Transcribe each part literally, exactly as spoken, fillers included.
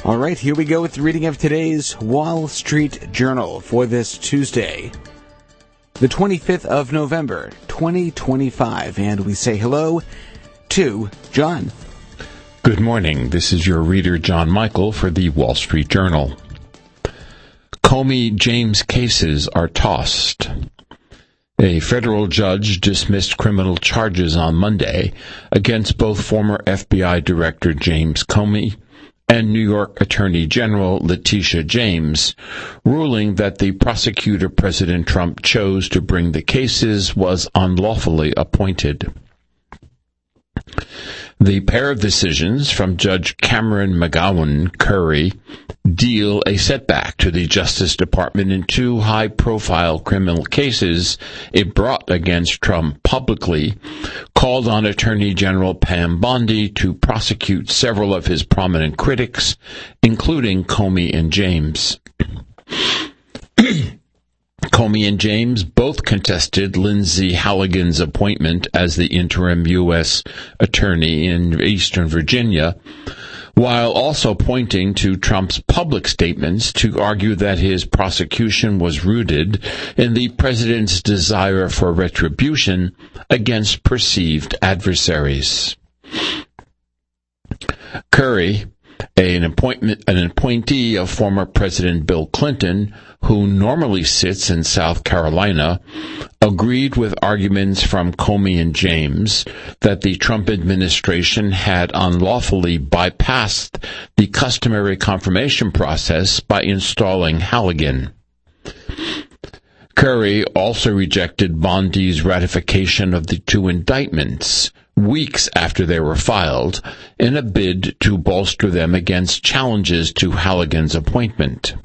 All right, here we go with the reading of today's Wall Street Journal for this Tuesday, the twenty-fifth of November, twenty twenty-five. And we say hello to John. Good morning. This is your reader, John Michael, for the Wall Street Journal. Comey-James cases are tossed. A federal judge dismissed criminal charges on Monday against both former F B I Director James Comey and New York Attorney General Letitia James, ruling that the prosecutor President Trump chose to bring the cases was unlawfully appointed. The pair of decisions from Judge Cameron McGowan Curry deal a setback to the Justice Department in two high-profile criminal cases it brought against Trump publicly, called on Attorney General Pam Bondi to prosecute several of his prominent critics, including Comey and James. Comey and James both contested Lindsay Halligan's appointment as the interim U S attorney in Eastern Virginia, while also pointing to Trump's public statements to argue that his prosecution was rooted in the president's desire for retribution against perceived adversaries. Curry, an appointment, an appointee of former President Bill Clinton, who normally sits in South Carolina, agreed with arguments from Comey and James that the Trump administration had unlawfully bypassed the customary confirmation process by installing Halligan. Curry also rejected Bondi's ratification of the two indictments weeks after they were filed in a bid to bolster them against challenges to Halligan's appointment.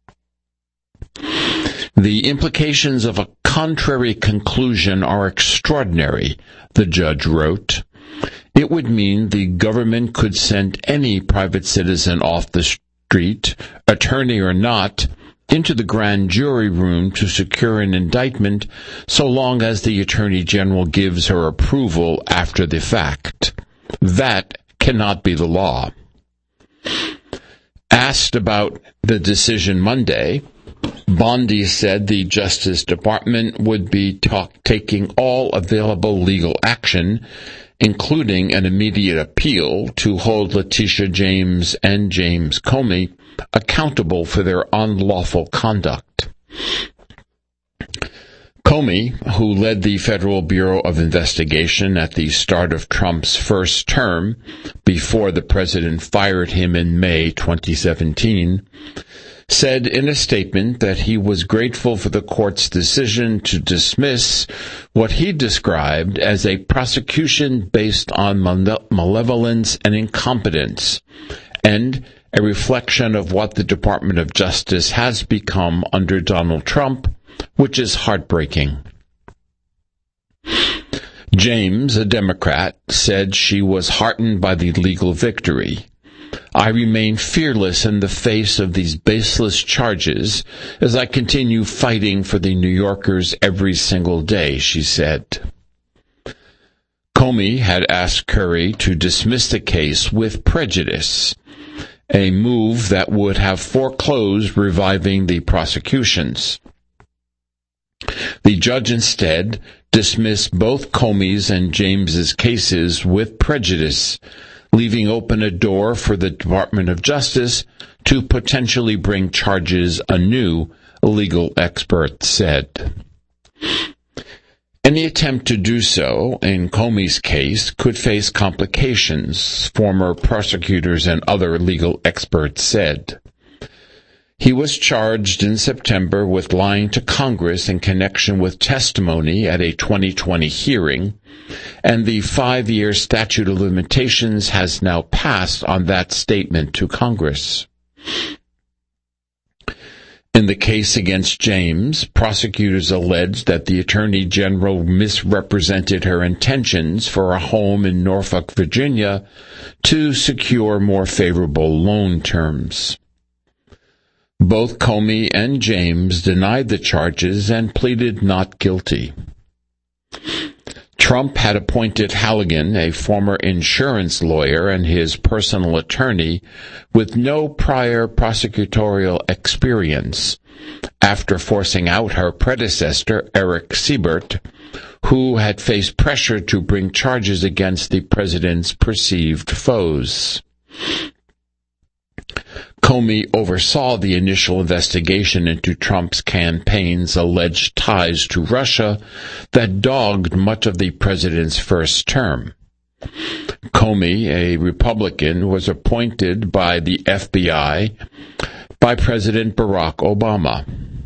The implications of a contrary conclusion are extraordinary, the judge wrote. It would mean the government could send any private citizen off the street, attorney or not, into the grand jury room to secure an indictment so long as the Attorney General gives her approval after the fact. That cannot be the law. Asked about the decision Monday, Bondi said the Justice Department would be talk- taking all available legal action, including an immediate appeal, to hold Letitia James and James Comey accountable for their unlawful conduct. Comey, who led the Federal Bureau of Investigation at the start of Trump's first term, before the president fired him in May twenty seventeen, said in a statement that he was grateful for the court's decision to dismiss what he described as a prosecution based on malevolence and incompetence, and a reflection of what the Department of Justice has become under Donald Trump, which is heartbreaking. James, a Democrat, said she was heartened by the legal victory. I remain fearless in the face of these baseless charges as I continue fighting for the New Yorkers every single day, she said. Comey had asked Curry to dismiss the case with prejudice, a move that would have foreclosed reviving the prosecutions. The judge instead dismissed both Comey's and James's cases with prejudice, leaving open a door for the Department of Justice to potentially bring charges anew, legal experts said. Any attempt to do so in Comey's case could face complications, former prosecutors and other legal experts said. He was charged in September with lying to Congress in connection with testimony at a twenty twenty hearing, and the five-year statute of limitations has now passed on that statement to Congress. In the case against James, prosecutors alleged that the Attorney General misrepresented her intentions for a home in Norfolk, Virginia, to secure more favorable loan terms. Both Comey and James denied the charges and pleaded not guilty. Trump had appointed Halligan, a former insurance lawyer and his personal attorney, with no prior prosecutorial experience, after forcing out her predecessor, Eric Siebert, who had faced pressure to bring charges against the president's perceived foes. Comey oversaw the initial investigation into Trump's campaign's alleged ties to Russia that dogged much of the president's first term. Comey, a Republican, was appointed by the F B I by President Barack Obama.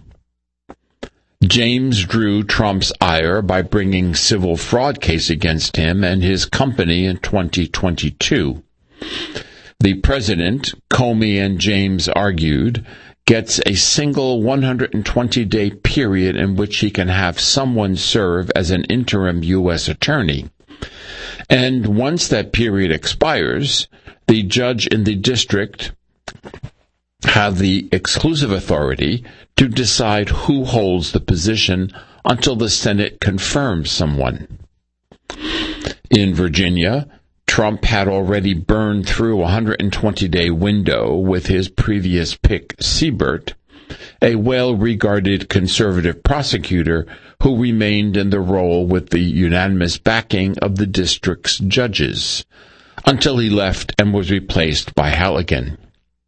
James drew Trump's ire by bringing civil fraud case against him and his company in twenty twenty-two. The president, Comey and James argued, gets a single one hundred twenty day period in which he can have someone serve as an interim U S attorney. And once that period expires, the judge in the district have the exclusive authority to decide who holds the position until the Senate confirms someone. In Virginia, Trump had already burned through a one hundred twenty day window with his previous pick, Siebert, a well-regarded conservative prosecutor who remained in the role with the unanimous backing of the district's judges, until he left and was replaced by Halligan.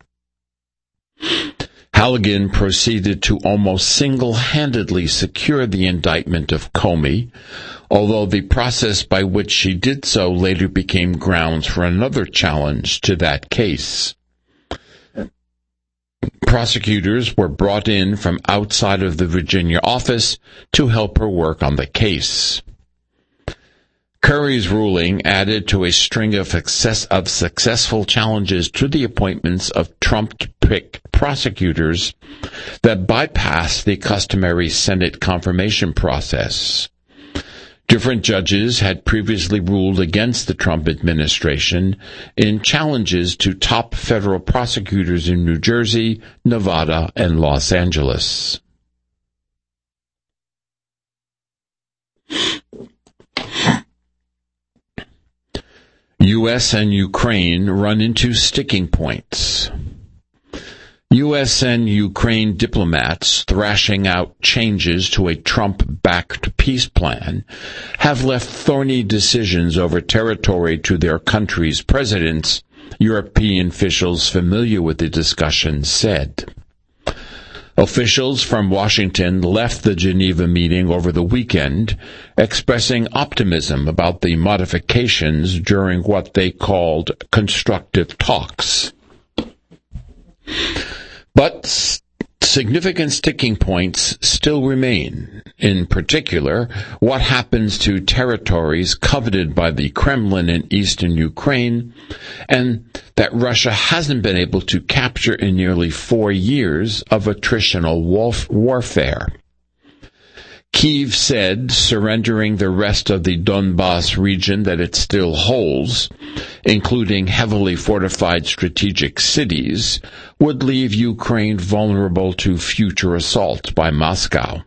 Halligan proceeded to almost single-handedly secure the indictment of Comey, although the process by which she did so later became grounds for another challenge to that case. Prosecutors were brought in from outside of the Virginia office to help her work on the case. Curry's ruling added to a string of, success, of successful challenges to the appointments of Trump-picked prosecutors that bypassed the customary Senate confirmation process. Different judges had previously ruled against the Trump administration in challenges to top federal prosecutors in New Jersey, Nevada, and Los Angeles. U S and Ukraine run into sticking points. U S and Ukraine diplomats thrashing out changes to a Trump-backed peace plan have left thorny decisions over territory to their country's presidents, European officials familiar with the discussion said. Officials from Washington left the Geneva meeting over the weekend, expressing optimism about the modifications during what they called constructive talks. But significant sticking points still remain. In particular, what happens to territories coveted by the Kremlin in eastern Ukraine, and that Russia hasn't been able to capture in nearly four years of attritional warfare. Kyiv said surrendering the rest of the Donbas region that it still holds, including heavily fortified strategic cities, would leave Ukraine vulnerable to future assault by Moscow.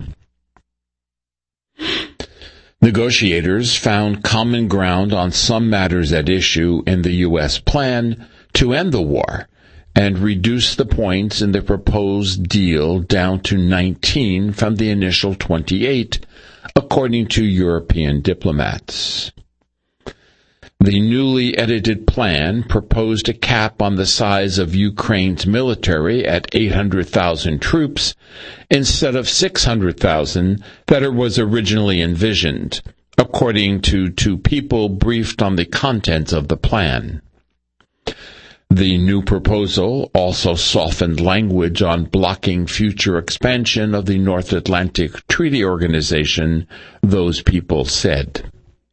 Negotiators found common ground on some matters at issue in the U S plan to end the war and reduce the points in the proposed deal down to nineteen from the initial twenty-eight, according to European diplomats. The newly edited plan proposed a cap on the size of Ukraine's military at eight hundred thousand troops instead of six hundred thousand that it was originally envisioned, according to two people briefed on the contents of the plan. The new proposal also softened language on blocking future expansion of the North Atlantic Treaty Organization, those people said.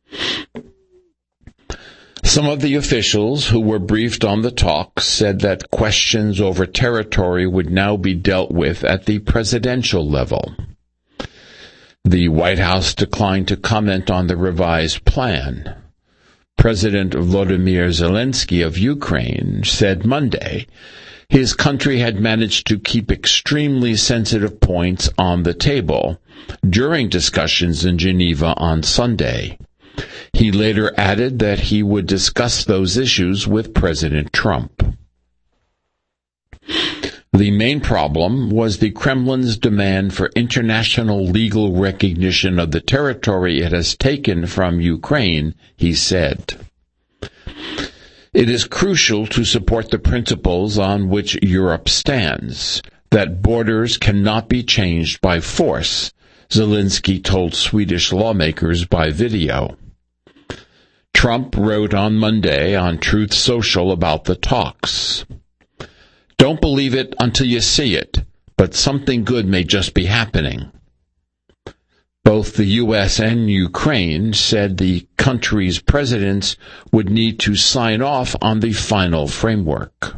Some of the officials who were briefed on the talks said that questions over territory would now be dealt with at the presidential level. The White House declined to comment on the revised plan. President Volodymyr Zelensky of Ukraine said Monday his country had managed to keep extremely sensitive points on the table during discussions in Geneva on Sunday, He later added that he would discuss those issues with President Trump. The main problem was the Kremlin's demand for international legal recognition of the territory it has taken from Ukraine, he said. It is crucial to support the principles on which Europe stands, that borders cannot be changed by force, Zelensky told Swedish lawmakers by video. Trump wrote on Monday on Truth Social about the talks. Don't believe it until you see it, but something good may just be happening. Both the U S and Ukraine said the country's presidents would need to sign off on the final framework.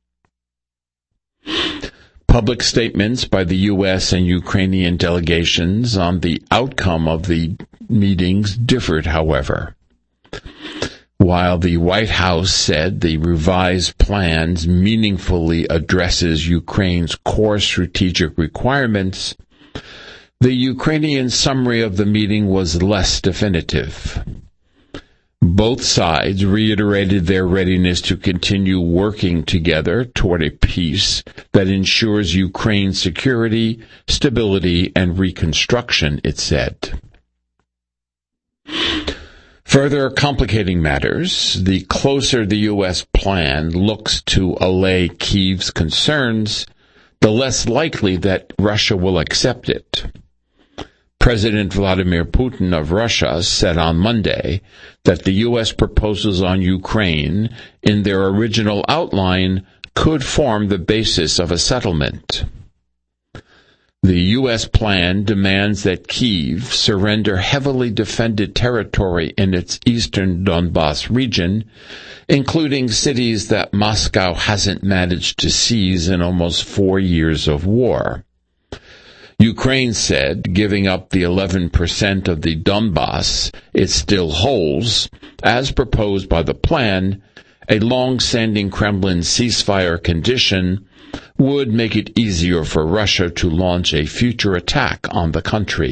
Public statements by the U S and Ukrainian delegations on the outcome of the meetings differed, however. While the White House said the revised plans meaningfully addresses Ukraine's core strategic requirements, the Ukrainian summary of the meeting was less definitive. Both sides reiterated their readiness to continue working together toward a peace that ensures Ukraine's security, stability, and reconstruction, it said. Further complicating matters, the closer the U S plan looks to allay Kyiv's concerns, the less likely that Russia will accept it. President Vladimir Putin of Russia said on Monday that the U S proposals on Ukraine in their original outline could form the basis of a settlement. The U S plan demands that Kyiv surrender heavily defended territory in its eastern Donbas region, including cities that Moscow hasn't managed to seize in almost four years of war. Ukraine said giving up the eleven percent of the Donbas it still holds, as proposed by the plan, a long-standing Kremlin ceasefire condition, would make it easier for Russia to launch a future attack on the country.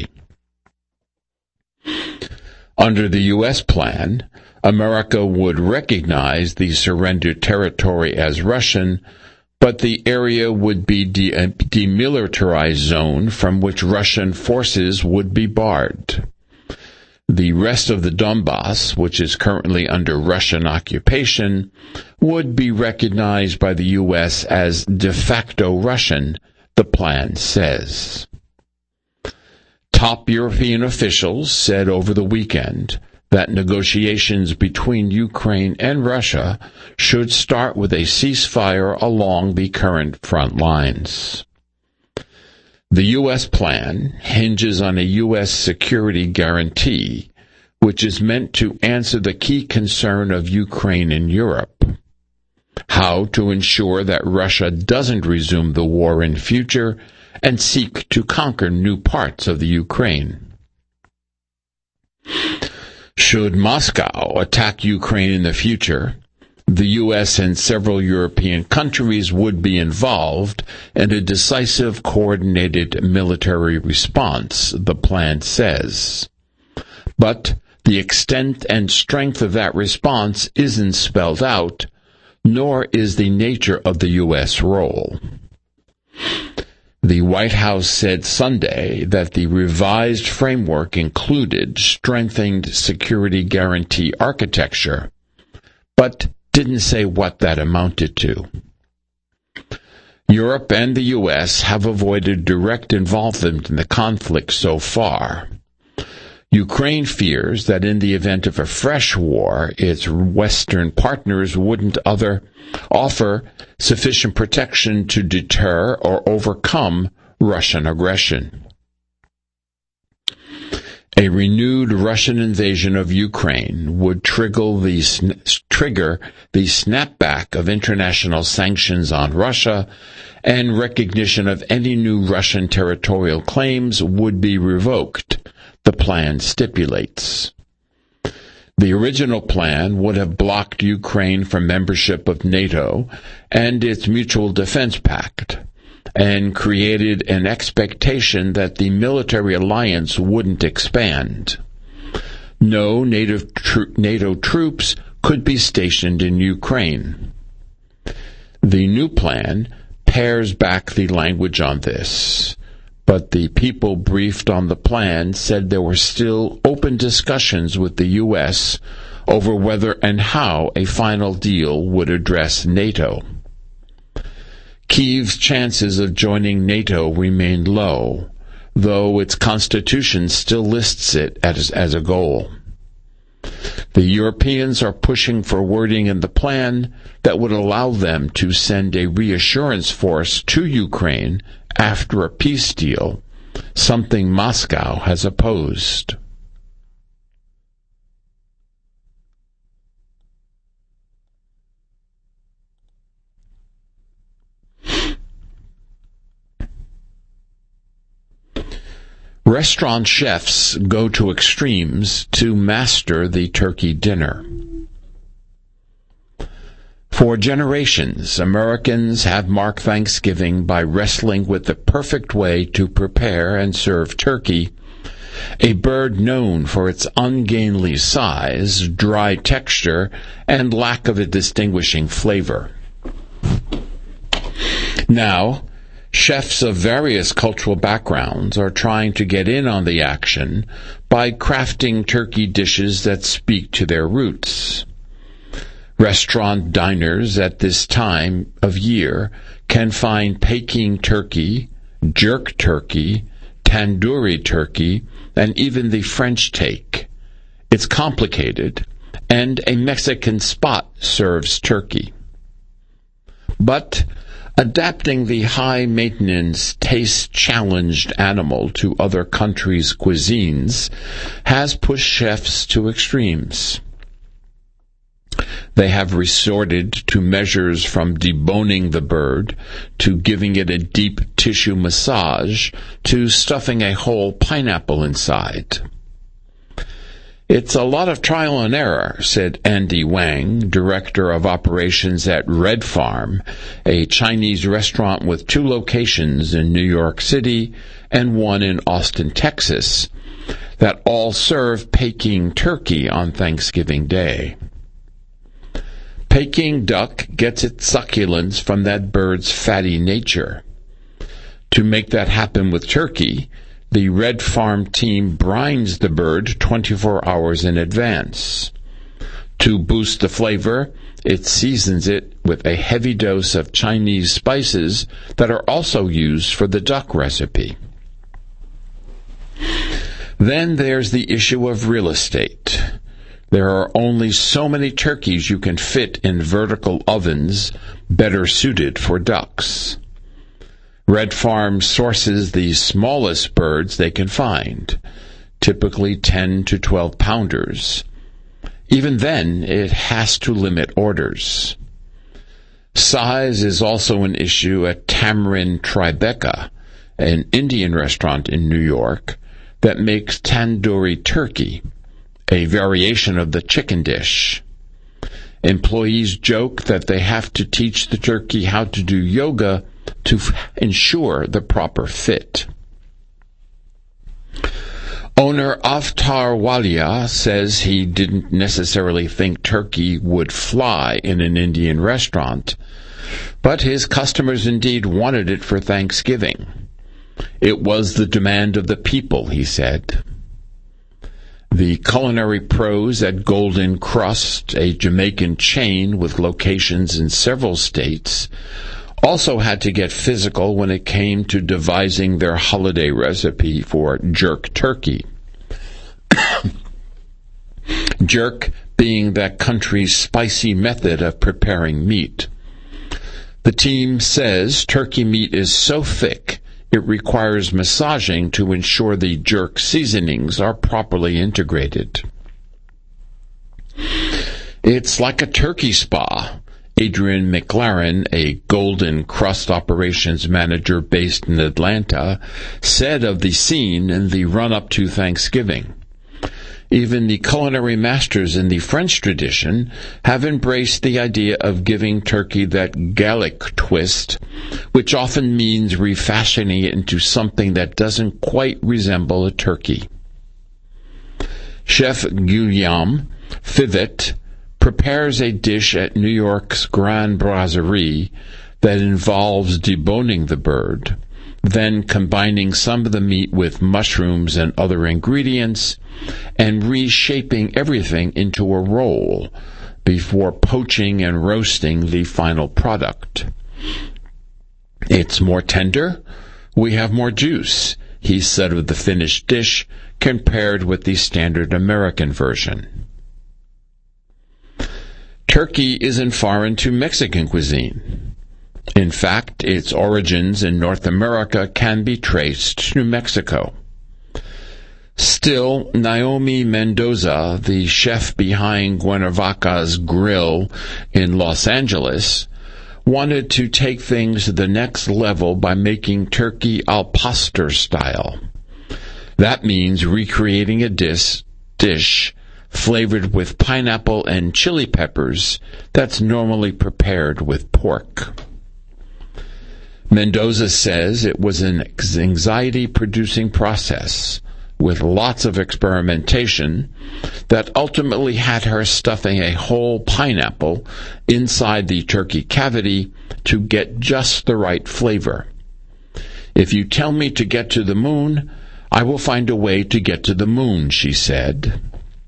Under the U S plan, America would recognize the surrendered territory as Russian, but the area would be de- a demilitarized zone from which Russian forces would be barred. The rest of the Donbas, which is currently under Russian occupation, would be recognized by the U S as de facto Russian, the plan says. Top European officials said over the weekend that negotiations between Ukraine and Russia should start with a ceasefire along the current front lines. The U S plan hinges on a U S security guarantee, which is meant to answer the key concern of Ukraine and Europe: how to ensure that Russia doesn't resume the war in future and seek to conquer new parts of the Ukraine. Should Moscow attack Ukraine in the future, the U S and several European countries would be involved in a decisive, coordinated military response, the plan says. But the extent and strength of that response isn't spelled out, nor is the nature of the U S role. The White House said Sunday that the revised framework included strengthened security guarantee architecture, but didn't say what that amounted to. Europe and the U S have avoided direct involvement in the conflict so far. Ukraine fears that in the event of a fresh war, its Western partners wouldn't other offer sufficient protection to deter or overcome Russian aggression. A renewed Russian invasion of Ukraine would trigger the, sn- trigger the snapback of international sanctions on Russia, and recognition of any new Russian territorial claims would be revoked, the plan stipulates. The original plan would have blocked Ukraine from membership of NATO and its Mutual Defense Pact, and created an expectation that the military alliance wouldn't expand. No native tro- NATO troops could be stationed in Ukraine. The new plan pares back the language on this, but the people briefed on the plan said there were still open discussions with the U S over whether and how a final deal would address NATO. Kyiv's chances of joining NATO remain low, though its constitution still lists it as, as a goal. The Europeans are pushing for wording in the plan that would allow them to send a reassurance force to Ukraine after a peace deal, something Moscow has opposed. Restaurant chefs go to extremes to master the turkey dinner. For generations, Americans have marked Thanksgiving by wrestling with the perfect way to prepare and serve turkey, a bird known for its ungainly size, dry texture, and lack of a distinguishing flavor. Now, chefs of various cultural backgrounds are trying to get in on the action by crafting turkey dishes that speak to their roots. Restaurant diners at this time of year can find Peking turkey, jerk turkey, tandoori turkey, and even the French take. It's complicated, and a Mexican spot serves turkey. But adapting the high-maintenance, taste-challenged animal to other countries' cuisines has pushed chefs to extremes. They have resorted to measures from deboning the bird, to giving it a deep tissue massage, to stuffing a whole pineapple inside. It's a lot of trial and error, said Andy Wang, director of operations at Red Farm, a Chinese restaurant with two locations in New York City and one in Austin, Texas, that all serve Peking turkey on Thanksgiving Day. Peking duck gets its succulence from that bird's fatty nature. To make that happen with turkey, the Red Farm team brines the bird twenty-four hours in advance. To boost the flavor, it seasons it with a heavy dose of Chinese spices that are also used for the duck recipe. Then there's the issue of real estate. There are only so many turkeys you can fit in vertical ovens better suited for ducks. Red Farm sources the smallest birds they can find, typically ten to twelve pounders. Even then, it has to limit orders. Size is also an issue at Tamarin Tribeca, an Indian restaurant in New York that makes tandoori turkey, a variation of the chicken dish. Employees joke that they have to teach the turkey how to do yoga to f- ensure the proper fit. Owner Avtar Walia says he didn't necessarily think turkey would fly in an Indian restaurant, but his customers indeed wanted it for Thanksgiving. It was the demand of the people, he said. The culinary pros at Golden Crust, a Jamaican chain with locations in several states, also had to get physical when it came to devising their holiday recipe for jerk turkey. Jerk being that country's spicy method of preparing meat. The team says turkey meat is so thick it requires massaging to ensure the jerk seasonings are properly integrated. It's like a turkey spa, Adrian McLaren, a Golden Crust operations manager based in Atlanta, said of the scene in the run-up to Thanksgiving. Even the culinary masters in the French tradition have embraced the idea of giving turkey that Gallic twist, which often means refashioning it into something that doesn't quite resemble a turkey. Chef Guillaume Fivet prepares a dish at New York's Grand Brasserie that involves deboning the bird, then combining some of the meat with mushrooms and other ingredients, and reshaping everything into a roll before poaching and roasting the final product. It's more tender, we have more juice, he said of the finished dish, compared with the standard American version. Turkey isn't foreign to Mexican cuisine. In fact, its origins in North America can be traced to New Mexico. Still, Naomi Mendoza, the chef behind Cuernavaca's Grill in Los Angeles, wanted to take things to the next level by making turkey al pastor style. That means recreating a dish, dish flavored with pineapple and chili peppers that's normally prepared with pork. Mendoza says it was an anxiety-producing process with lots of experimentation that ultimately had her stuffing a whole pineapple inside the turkey cavity to get just the right flavor. If you tell me to get to the moon, I will find a way to get to the moon, she said.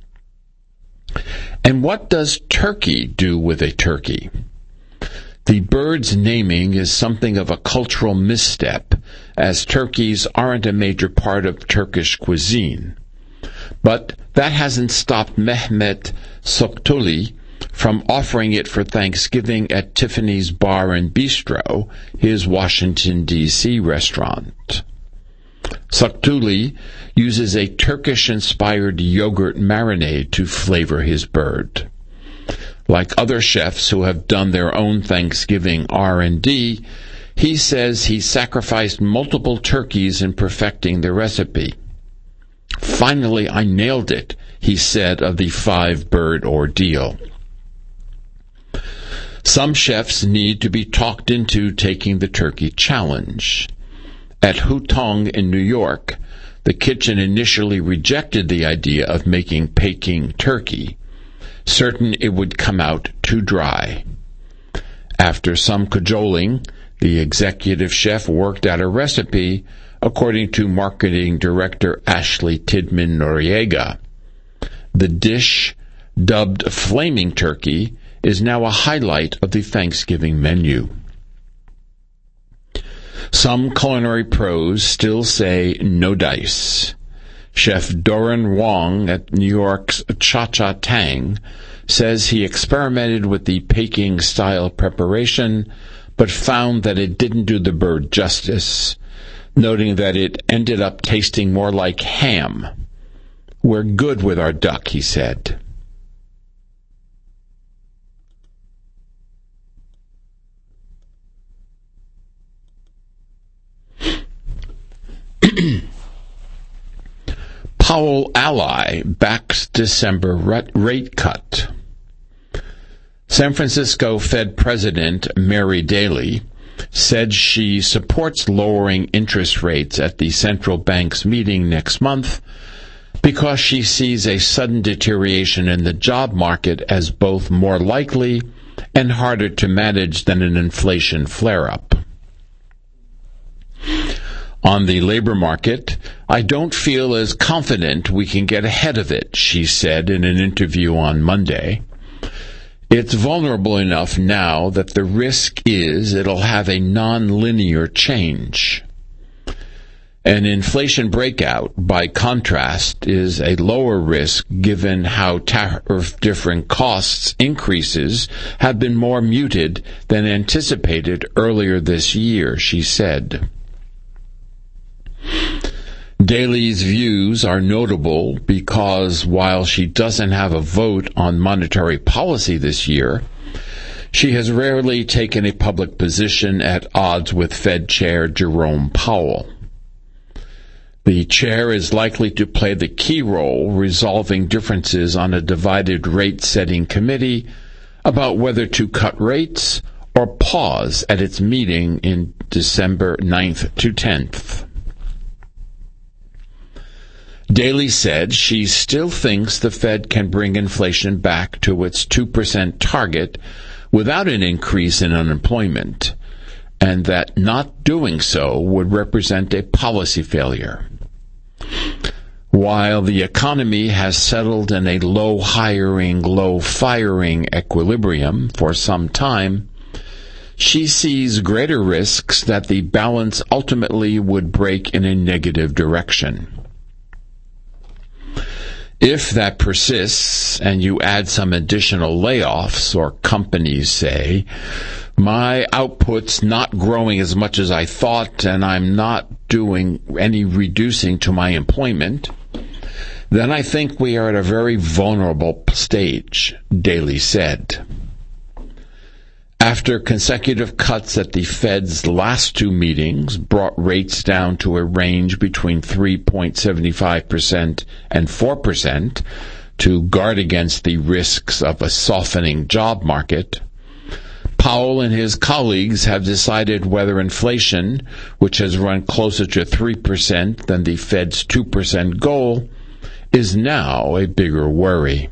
And what does turkey do with a turkey? The bird's naming is something of a cultural misstep, as turkeys aren't a major part of Turkish cuisine. But that hasn't stopped Mehmet Soktuli from offering it for Thanksgiving at Tiffany's Bar and Bistro, his Washington, D C restaurant. Soktuli uses a Turkish-inspired yogurt marinade to flavor his bird. Like other chefs who have done their own Thanksgiving R and D, he says he sacrificed multiple turkeys in perfecting the recipe. Finally, I nailed it, he said of the five-bird ordeal. Some chefs need to be talked into taking the turkey challenge. At Hutong in New York, the kitchen initially rejected the idea of making Peking turkey, certain it would come out too dry. After some cajoling, the executive chef worked out a recipe, according to marketing director Ashley Tidman Noriega. The dish, dubbed Flaming Turkey, is now a highlight of the Thanksgiving menu. Some culinary pros still say no dice. Chef Doran Wong at New York's Cha Cha Tang says he experimented with the Peking-style preparation, but found that it didn't do the bird justice, noting that it ended up tasting more like ham. We're good with our duck, he said. Powell Ally backs December rate cut. San Francisco Fed President Mary Daly said she supports lowering interest rates at the central bank's meeting next month because she sees a sudden deterioration in the job market as both more likely and harder to manage than an inflation flare-up. On the labor market, I don't feel as confident we can get ahead of it, she said in an interview on Monday. It's vulnerable enough now that the risk is it'll have a non-linear change. An inflation breakout, by contrast, is a lower risk given how tariff-different costs increases have been more muted than anticipated earlier this year, she said. Daly's views are notable because while she doesn't have a vote on monetary policy this year, she has rarely taken a public position at odds with Fed Chair Jerome Powell. The chair is likely to play the key role resolving differences on a divided rate-setting committee about whether to cut rates or pause at its meeting in December ninth to tenth. Daley said she still thinks the Fed can bring inflation back to its two percent target without an increase in unemployment, and that not doing so would represent a policy failure. While the economy has settled in a low hiring, low firing equilibrium for some time, she sees greater risks that the balance ultimately would break in a negative direction. If that persists and you add some additional layoffs, or companies say, my output's not growing as much as I thought and I'm not doing any reducing to my employment, then I think we are at a very vulnerable stage, Daley said. After consecutive cuts at the Fed's last two meetings brought rates down to a range between three point seven five percent and four percent to guard against the risks of a softening job market, Powell and his colleagues have decided whether inflation, which has run closer to three percent than the Fed's two percent goal, is now a bigger worry.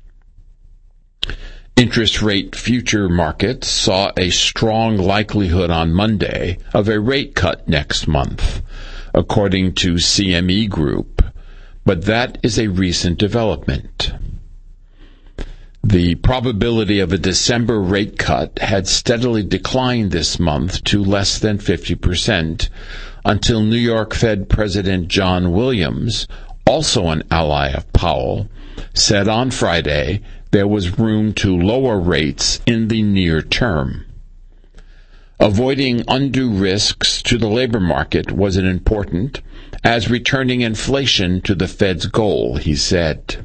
Interest rate future markets saw a strong likelihood on Monday of a rate cut next month, according to C M E Group, but that is a recent development. The probability of a December rate cut had steadily declined this month to less than fifty percent until New York Fed President John Williams, also an ally of Powell, said on Friday there was room to lower rates in the near term. Avoiding undue risks to the labor market was an important, as returning inflation to the Fed's goal, he said.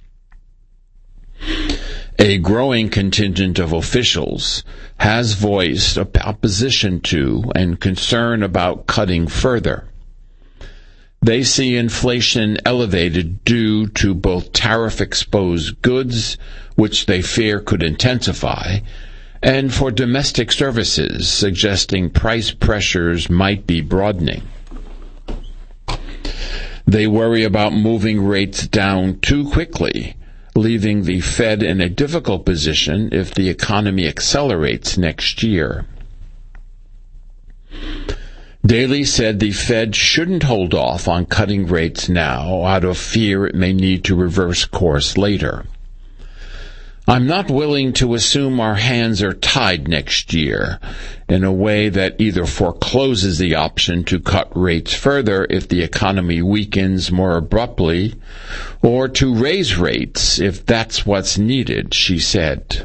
A growing contingent of officials has voiced opposition to and concern about cutting further. They see inflation elevated due to both tariff-exposed goods, which they fear could intensify, and for domestic services, suggesting price pressures might be broadening. They worry about moving rates down too quickly, leaving the Fed in a difficult position if the economy accelerates next year. Daley said the Fed shouldn't hold off on cutting rates now out of fear it may need to reverse course later. I'm not willing to assume our hands are tied next year in a way that either forecloses the option to cut rates further if the economy weakens more abruptly, or to raise rates if that's what's needed, she said.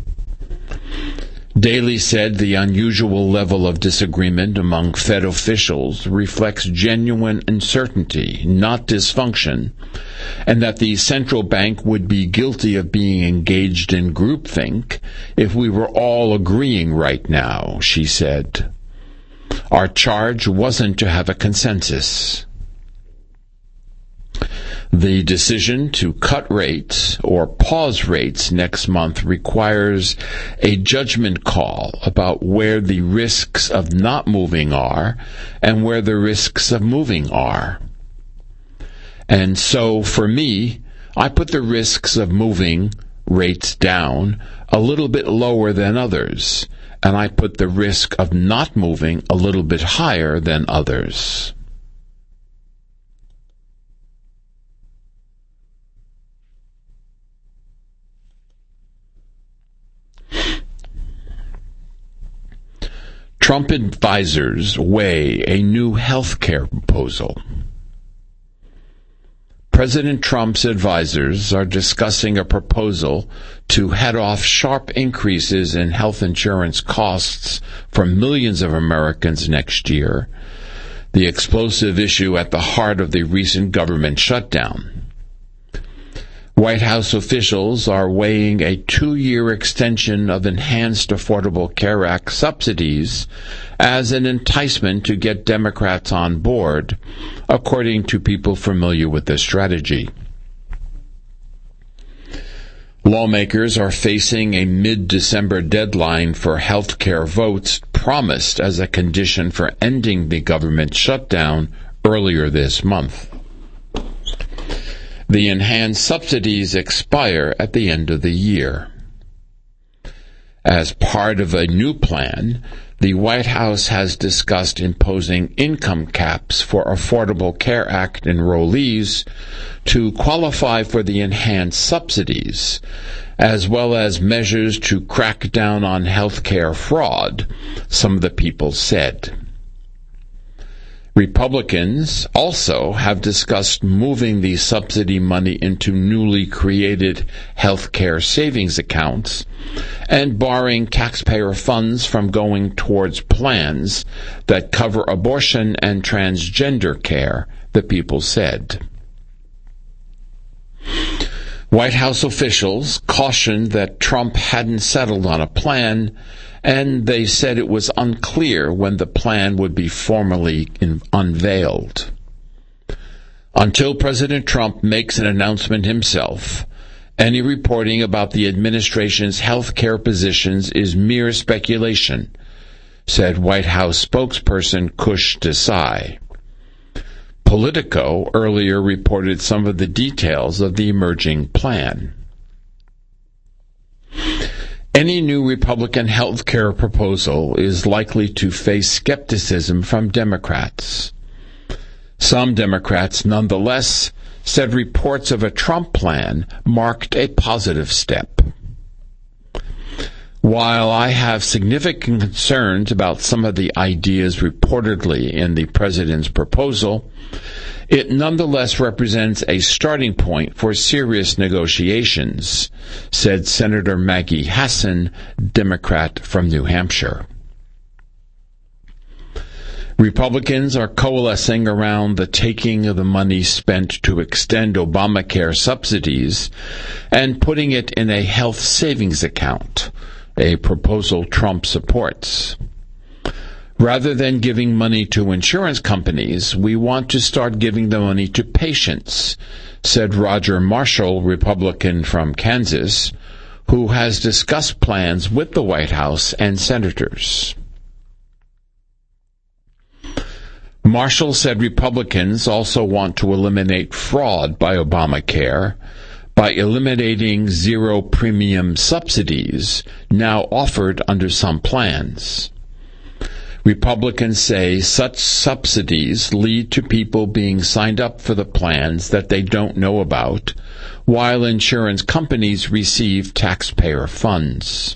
Daley said the unusual level of disagreement among Fed officials reflects genuine uncertainty, not dysfunction, and that the central bank would be guilty of being engaged in groupthink if we were all agreeing right now, she said. Our charge wasn't to have a consensus. The decision to cut rates or pause rates next month requires a judgment call about where the risks of not moving are and where the risks of moving are. And so, for me, I put the risks of moving rates down a little bit lower than others, and I put the risk of not moving a little bit higher than others. Trump advisors weigh a new health care proposal. President Trump's advisors are discussing a proposal to head off sharp increases in health insurance costs for millions of Americans next year, the explosive issue at the heart of the recent government shutdown. White House officials are weighing a two-year extension of Enhanced Affordable Care Act subsidies as an enticement to get Democrats on board, according to people familiar with this strategy. Lawmakers are facing a mid-December deadline for health care votes promised as a condition for ending the government shutdown earlier this month. The enhanced subsidies expire at the end of the year. As part of a new plan, the White House has discussed imposing income caps for Affordable Care Act enrollees to qualify for the enhanced subsidies, as well as measures to crack down on health care fraud, some of the people said. Republicans also have discussed moving the subsidy money into newly created health care savings accounts and barring taxpayer funds from going towards plans that cover abortion and transgender care, the people said. White House officials cautioned that Trump hadn't settled on a plan, and they said it was unclear when the plan would be formally in- unveiled. Until President Trump makes an announcement himself, any reporting about the administration's health care positions is mere speculation, said White House spokesperson Kush Desai. Politico earlier reported some of the details of the emerging plan. Any new Republican health care proposal is likely to face skepticism from Democrats. Some Democrats, nonetheless, said reports of a Trump plan marked a positive step. While I have significant concerns about some of the ideas reportedly in the president's proposal, it nonetheless represents a starting point for serious negotiations, said Senator Maggie Hassan, Democrat from New Hampshire. Republicans are coalescing around the taking of the money spent to extend Obamacare subsidies and putting it in a health savings account, a proposal Trump supports. Rather than giving money to insurance companies, we want to start giving the money to patients, said Roger Marshall, Republican from Kansas, who has discussed plans with the White House and senators. Marshall said Republicans also want to eliminate fraud by Obamacare by eliminating zero-premium subsidies now offered under some plans. Republicans say such subsidies lead to people being signed up for the plans that they don't know about, while insurance companies receive taxpayer funds.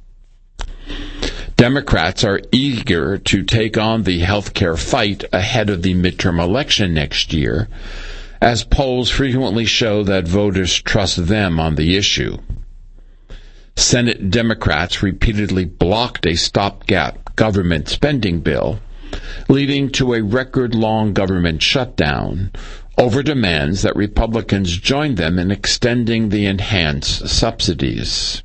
Democrats are eager to take on the health care fight ahead of the midterm election next year, as polls frequently show that voters trust them on the issue. Senate Democrats repeatedly blocked a stopgap government spending bill, leading to a record-long government shutdown over demands that Republicans join them in extending the enhanced subsidies.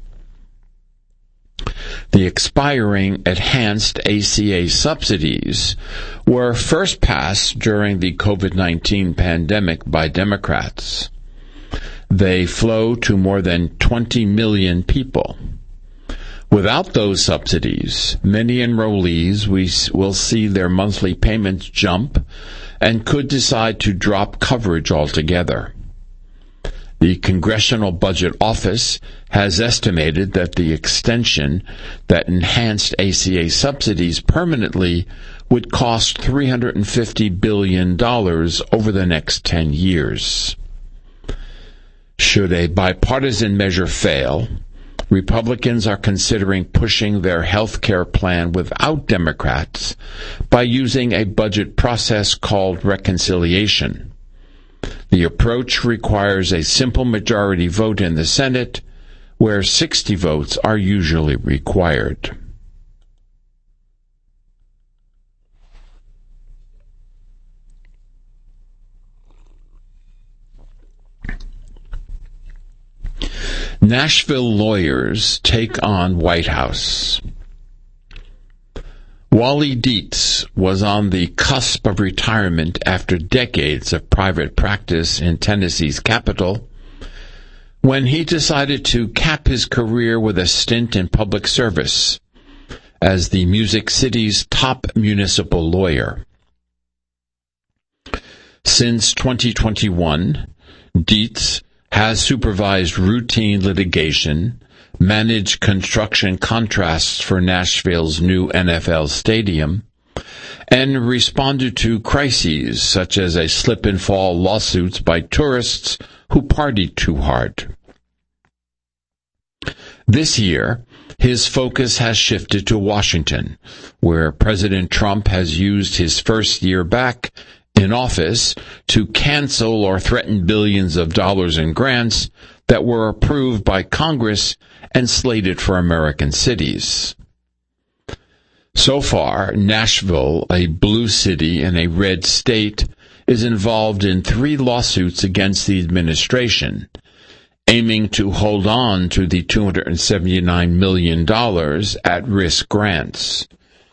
The expiring enhanced A C A subsidies were first passed during the COVID nineteen pandemic by Democrats. They flow to more than twenty million people. Without those subsidies, many enrollees will see their monthly payments jump and could decide to drop coverage altogether. The Congressional Budget Office has estimated that the extension that enhanced A C A subsidies permanently would cost three hundred fifty billion dollars over the next ten years. Should a bipartisan measure fail, Republicans are considering pushing their health care plan without Democrats by using a budget process called reconciliation. The approach requires a simple majority vote in the Senate, where sixty votes are usually required. Nashville lawyers take on White House. Wally Dietz was on the cusp of retirement after decades of private practice in Tennessee's capital when he decided to cap his career with a stint in public service as the Music City's top municipal lawyer. Since twenty twenty-one, Dietz has supervised routine litigation, managed construction contracts for Nashville's new N F L stadium, and responded to crises such as a slip-and-fall lawsuits by tourists who partied too hard. This year, his focus has shifted to Washington, where President Trump has used his first year back in office to cancel or threaten billions of dollars in grants that were approved by Congress and slated for American cities. So far, Nashville, a blue city in a red state, is involved in three lawsuits against the administration, aiming to hold on to the two hundred seventy-nine million dollars at-risk grants.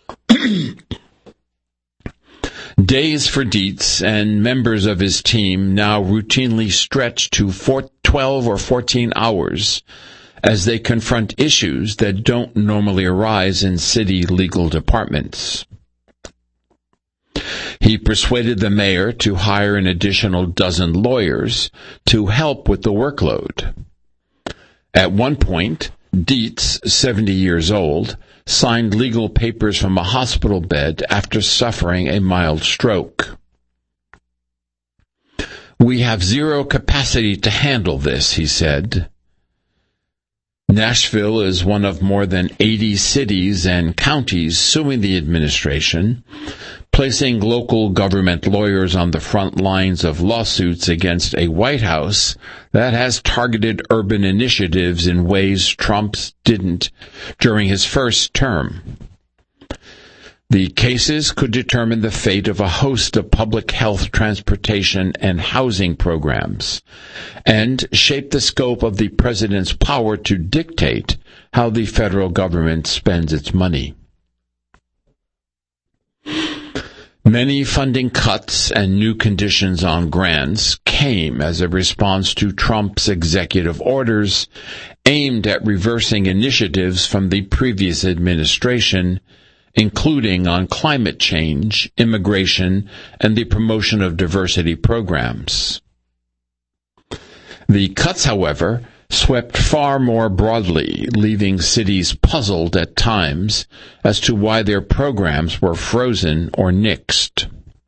Days for Dietz and members of his team now routinely stretch to twelve or fourteen hours as they confront issues that don't normally arise in city legal departments. He persuaded the mayor to hire an additional dozen lawyers to help with the workload. At one point, Dietz, seventy years old, signed legal papers from a hospital bed after suffering a mild stroke. "We have zero capacity to handle this," he said. Nashville is one of more than eighty cities and counties suing the administration, placing local government lawyers on the front lines of lawsuits against a White House that has targeted urban initiatives in ways Trump didn't during his first term. The cases could determine the fate of a host of public health, transportation, and housing programs, and shape the scope of the president's power to dictate how the federal government spends its money. Many funding cuts and new conditions on grants came as a response to Trump's executive orders aimed at reversing initiatives from the previous administration, including on climate change, immigration, and the promotion of diversity programs. The cuts, however, swept far more broadly, leaving cities puzzled at times as to why their programs were frozen or nixed.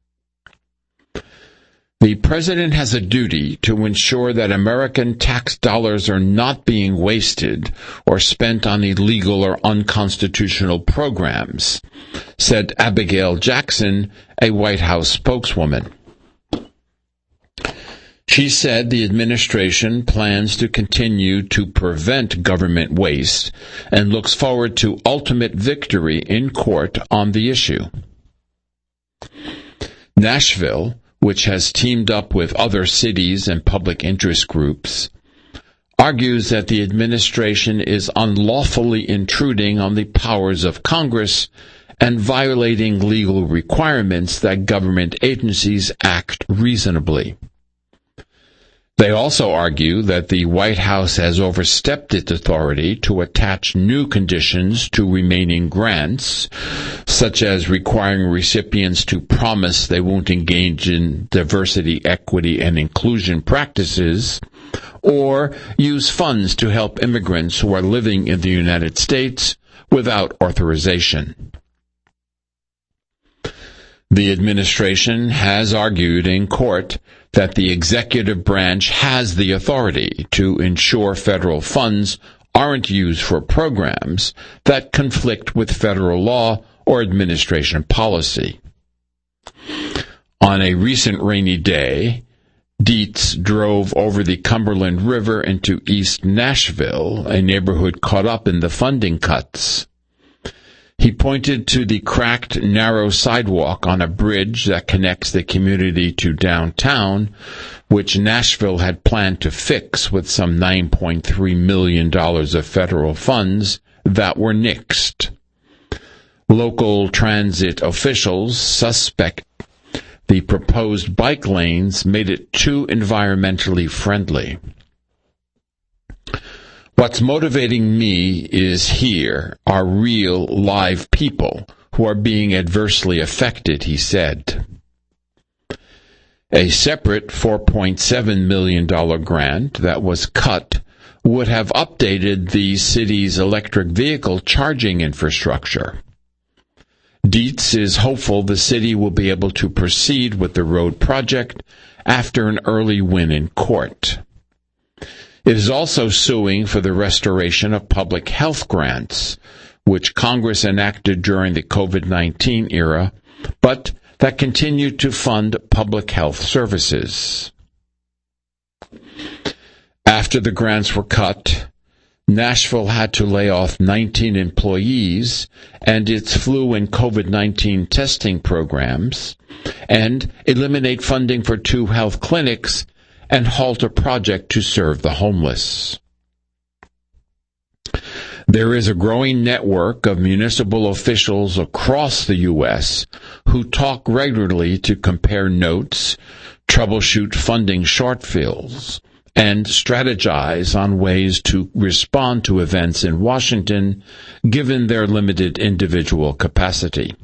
The president has a duty to ensure that American tax dollars are not being wasted or spent on illegal or unconstitutional programs, said Abigail Jackson, a White House spokeswoman. She said the administration plans to continue to prevent government waste and looks forward to ultimate victory in court on the issue. Nashville, which has teamed up with other cities and public interest groups, argues that the administration is unlawfully intruding on the powers of Congress and violating legal requirements that government agencies act reasonably. They also argue that the White House has overstepped its authority to attach new conditions to remaining grants, such as requiring recipients to promise they won't engage in diversity, equity, and inclusion practices, or use funds to help immigrants who are living in the United States without authorization. The administration has argued in court that the executive branch has the authority to ensure federal funds aren't used for programs that conflict with federal law or administration policy. On a recent rainy day, Dietz drove over the Cumberland River into East Nashville, a neighborhood caught up in the funding cuts. He pointed to the cracked, narrow sidewalk on a bridge that connects the community to downtown, which Nashville had planned to fix with some nine point three million dollars of federal funds that were nixed. Local transit officials suspect the proposed bike lanes made it too environmentally friendly. What's motivating me is here are real, live people who are being adversely affected, he said. A separate four point seven million dollars grant that was cut would have updated the city's electric vehicle charging infrastructure. Dietz is hopeful the city will be able to proceed with the road project after an early win in court. It is also suing for the restoration of public health grants, which Congress enacted during the COVID nineteen era, but that continue to fund public health services. After the grants were cut, Nashville had to lay off nineteen employees and its flu and COVID nineteen testing programs, and eliminate funding for two health clinics and halt a project to serve the homeless. There is a growing network of municipal officials across the U S who talk regularly to compare notes, troubleshoot funding shortfalls, and strategize on ways to respond to events in Washington, given their limited individual capacity.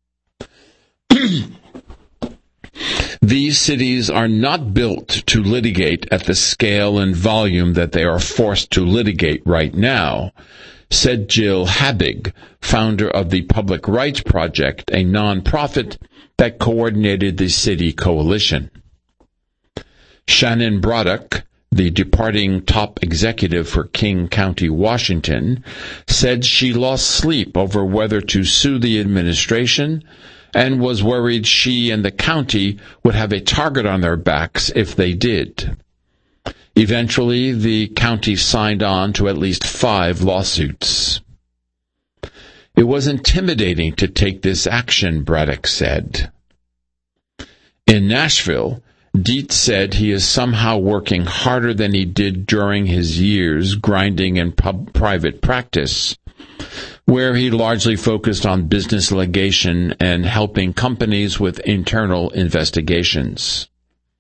These cities are not built to litigate at the scale and volume that they are forced to litigate right now, said Jill Habig, founder of the Public Rights Project, a nonprofit that coordinated the city coalition. Shannon Broddock, the departing top executive for King County, Washington, said she lost sleep over whether to sue the administration and was worried she and the county would have a target on their backs if they did. Eventually, the county signed on to at least five lawsuits. It was intimidating to take this action, Braddock said. In Nashville, Dietz said he is somehow working harder than he did during his years grinding in pub- private practice, where he largely focused on business litigation and helping companies with internal investigations.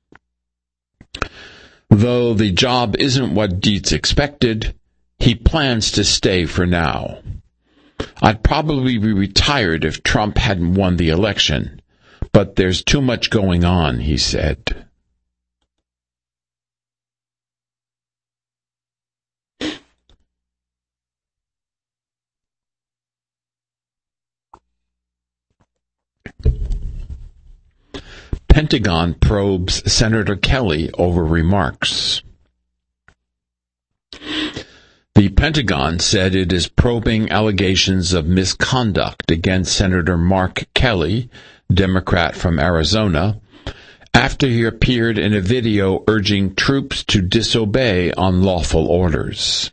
Though the job isn't what Dietz expected, he plans to stay for now. I'd probably be retired if Trump hadn't won the election, but there's too much going on, he said. Pentagon probes Senator Kelly over remarks. The Pentagon said it is probing allegations of misconduct against Senator Mark Kelly, Democrat from Arizona, after he appeared in a video urging troops to disobey unlawful orders.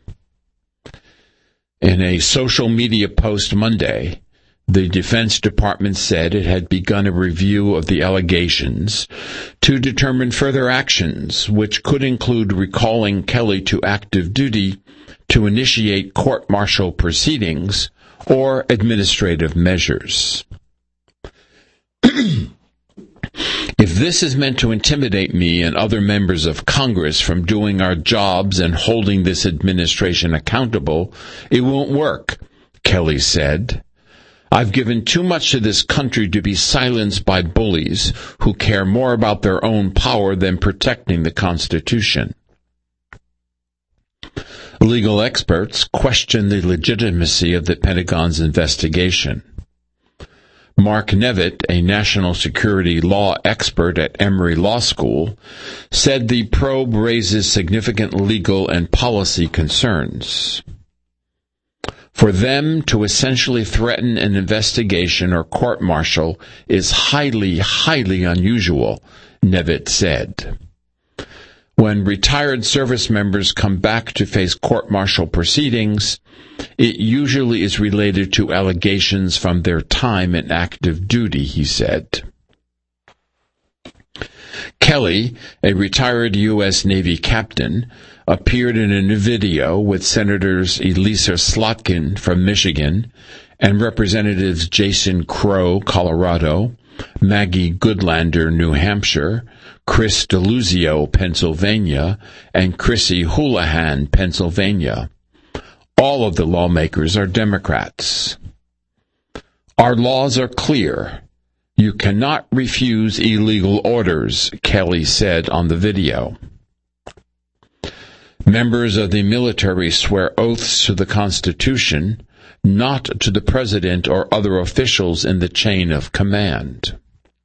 In a social media post Monday, the Defense Department said it had begun a review of the allegations to determine further actions, which could include recalling Kelly to active duty to initiate court-martial proceedings or administrative measures. If this is meant to intimidate me and other members of Congress from doing our jobs and holding this administration accountable, it won't work, Kelly said. I've given too much to this country to be silenced by bullies who care more about their own power than protecting the Constitution. Legal experts question the legitimacy of the Pentagon's investigation. Mark Nevitt, a national security law expert at Emory Law School, said the probe raises significant legal and policy concerns. For them to essentially threaten an investigation or court-martial is highly, highly unusual, Nevitt said. When retired service members come back to face court-martial proceedings, it usually is related to allegations from their time in active duty, he said. Kelly, a retired U S Navy captain, appeared in a video with Senators Elisa Slotkin from Michigan and Representatives Jason Crow, Colorado, Maggie Goodlander, New Hampshire, Chris Deluzio, Pennsylvania, and Chrissy Houlihan, Pennsylvania. All of the lawmakers are Democrats. Our laws are clear. You cannot refuse illegal orders, Kelly said on the video. Members of the military swear oaths to the Constitution, not to the president or other officials in the chain of command.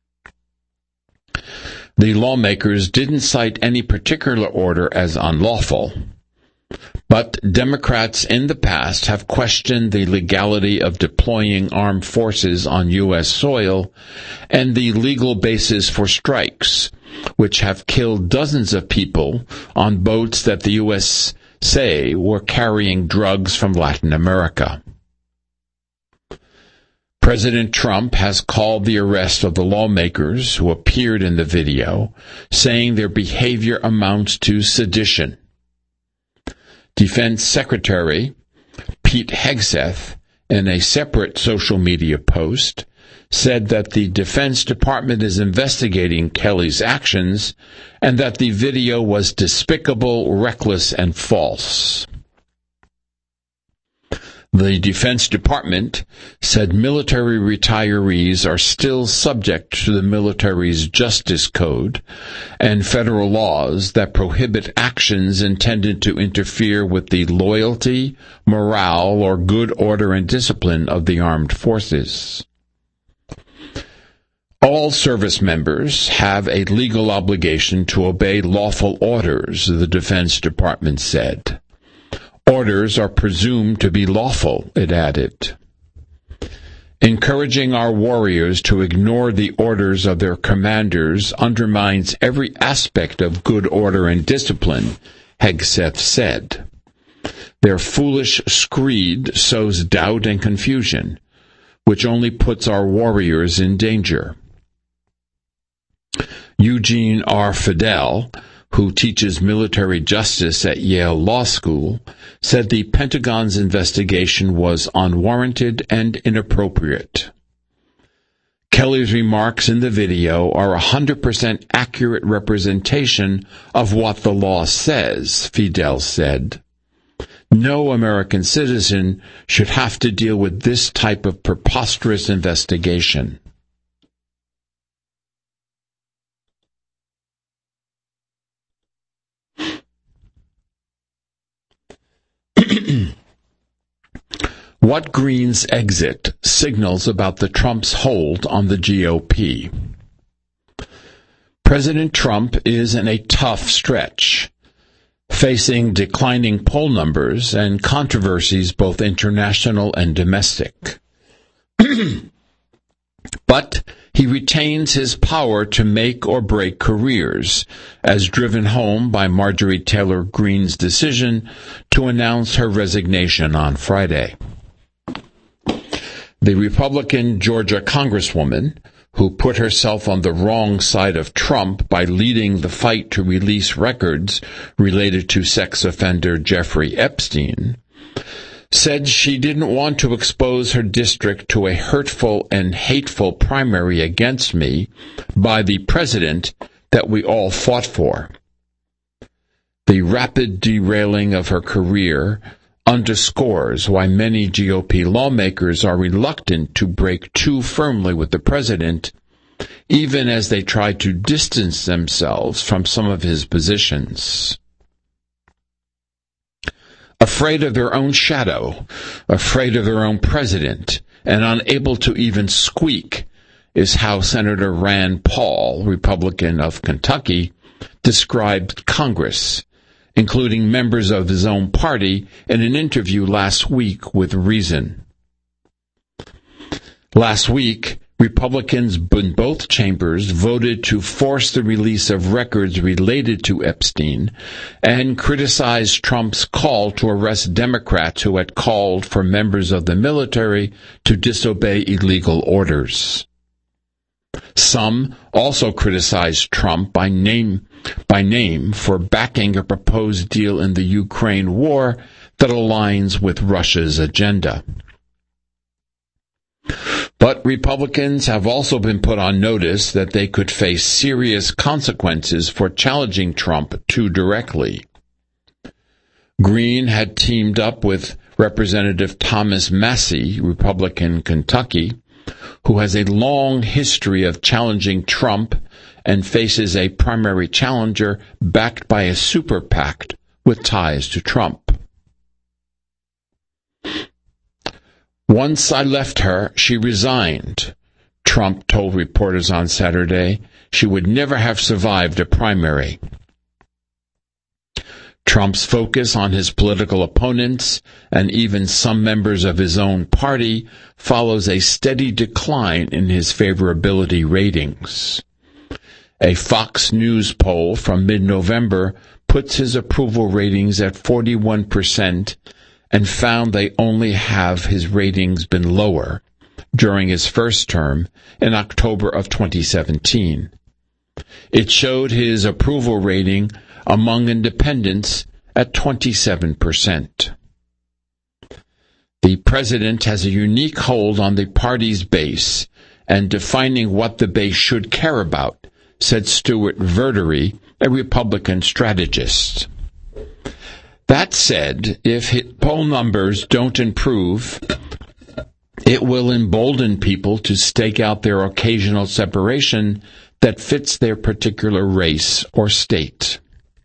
The lawmakers didn't cite any particular order as unlawful, but Democrats in the past have questioned the legality of deploying armed forces on U S soil and the legal basis for strikes, which have killed dozens of people on boats that the U S say were carrying drugs from Latin America. President Trump has called the arrest of the lawmakers who appeared in the video, saying their behavior amounts to sedition. Defense Secretary Pete Hegseth, in a separate social media post, said that the Defense Department is investigating Kelly's actions and that the video was despicable, reckless, and false. The Defense Department said military retirees are still subject to the military's Justice Code and federal laws that prohibit actions intended to interfere with the loyalty, morale, or good order and discipline of the armed forces. All service members have a legal obligation to obey lawful orders, the Defense Department said. Orders are presumed to be lawful, it added. Encouraging our warriors to ignore the orders of their commanders undermines every aspect of good order and discipline, Hegseth said. Their foolish screed sows doubt and confusion, which only puts our warriors in danger. Eugene R. Fidel, who teaches military justice at Yale Law School, said the Pentagon's investigation was unwarranted and inappropriate. Kelly's remarks in the video are a one hundred percent accurate representation of what the law says, Fidel said. No American citizen should have to deal with this type of preposterous investigation. What Green's exit signals about the Trump's hold on the G O P. President Trump is in a tough stretch, facing declining poll numbers and controversies both international and domestic. But he retains his power to make or break careers, as driven home by Marjorie Taylor Greene's decision to announce her resignation on Friday. The Republican Georgia Congresswoman, who put herself on the wrong side of Trump by leading the fight to release records related to sex offender Jeffrey Epstein, said she didn't want to expose her district to a hurtful and hateful primary against me by the president that we all fought for. The rapid derailing of her career underscores why many G O P lawmakers are reluctant to break too firmly with the president, even as they try to distance themselves from some of his positions. Afraid of their own shadow, afraid of their own president, and unable to even squeak, is how Senator Rand Paul, Republican of Kentucky, described Congress, including members of his own party, in an interview last week with Reason. Last week, Republicans in both chambers voted to force the release of records related to Epstein and criticized Trump's call to arrest Democrats who had called for members of the military to disobey illegal orders. Some also criticized Trump by name, by name for backing a proposed deal in the Ukraine war that aligns with Russia's agenda. But Republicans have also been put on notice that they could face serious consequences for challenging Trump too directly. Green had teamed up with Representative Thomas Massie, Republican Kentucky, who has a long history of challenging Trump and faces a primary challenger backed by a super PAC with ties to Trump. Once I left her, she resigned, Trump told reporters on Saturday. She would never have survived a primary. Trump's focus on his political opponents and even some members of his own party follows a steady decline in his favorability ratings. A Fox News poll from mid-November puts his approval ratings at forty-one percent and found they only have his ratings been lower during his first term in October of twenty seventeen. It showed his approval rating among independents at twenty-seven percent. The president has a unique hold on the party's base and defining what the base should care about, said Stuart Verdery, a Republican strategist. That said, if poll numbers don't improve, it will embolden people to stake out their occasional separation that fits their particular race or state.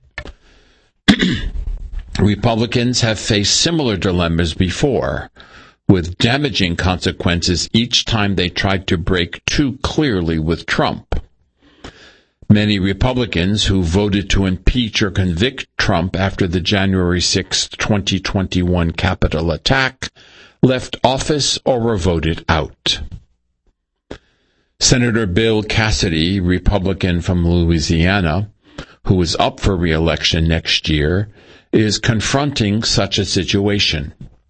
Republicans have faced similar dilemmas before, with damaging consequences each time they tried to break too clearly with Trump. Many Republicans who voted to impeach or convict Trump after the January sixth, twenty twenty-one Capitol attack left office or were voted out. Senator Bill Cassidy, Republican from Louisiana, who is up for re-election next year, is confronting such a situation.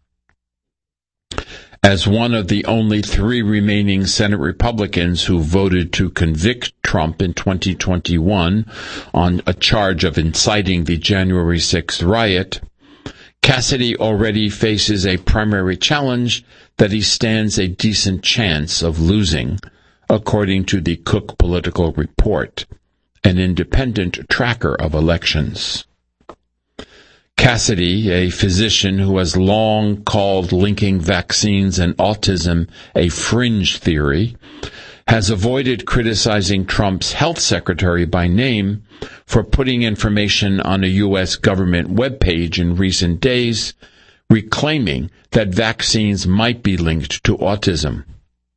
As one of the only three remaining Senate Republicans who voted to convict Trump in twenty twenty-one on a charge of inciting the January sixth riot, Cassidy already faces a primary challenge that he stands a decent chance of losing, according to the Cook Political Report, an independent tracker of elections. Cassidy, a physician who has long called linking vaccines and autism a fringe theory, has avoided criticizing Trump's health secretary by name for putting information on a U S government webpage in recent days, reclaiming that vaccines might be linked to autism.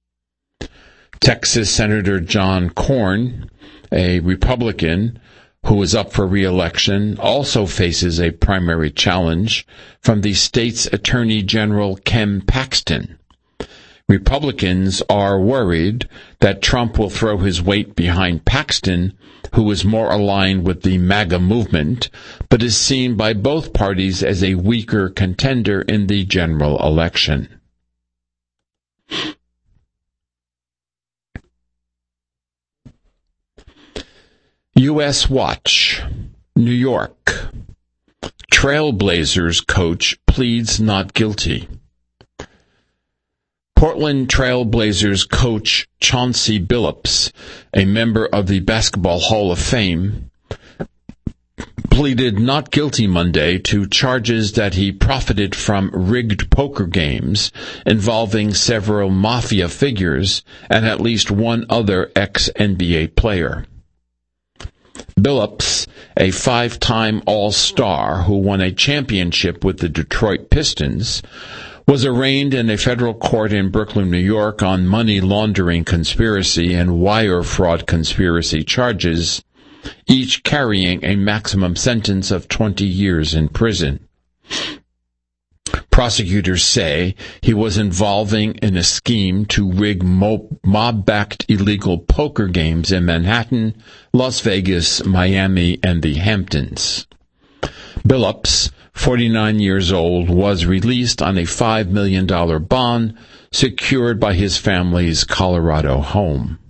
Texas Senator John Cornyn, a Republican who is up for re-election, also faces a primary challenge from the state's Attorney General Ken Paxton. Republicans are worried that Trump will throw his weight behind Paxton, who is more aligned with the MAGA movement, but is seen by both parties as a weaker contender in the general election. U S Watch, New York. Trailblazers coach pleads not guilty. Portland Trailblazers coach Chauncey Billups, a member of the Basketball Hall of Fame, pleaded not guilty Monday to charges that he profited from rigged poker games involving several mafia figures and at least one other ex-N B A player. Billups, a five-time All-Star who won a championship with the Detroit Pistons, was arraigned in a federal court in Brooklyn, New York on money laundering conspiracy and wire fraud conspiracy charges, each carrying a maximum sentence of twenty years in prison. Prosecutors say he was involving in a scheme to rig mob-backed illegal poker games in Manhattan, Las Vegas, Miami, and the Hamptons. Billups, forty-nine years old, was released on a five million dollars bond secured by his family's Colorado home.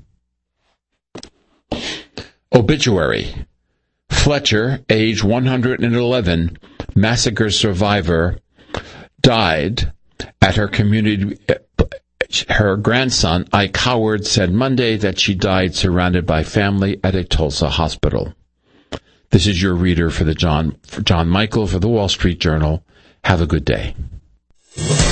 Obituary. Fletcher, age one hundred eleven, massacre survivor, died at her community. Her grandson, Ike Howard, said Monday that she died surrounded by family at a Tulsa hospital. This is your reader for the John, for John Michael for the Wall Street Journal. Have a good day.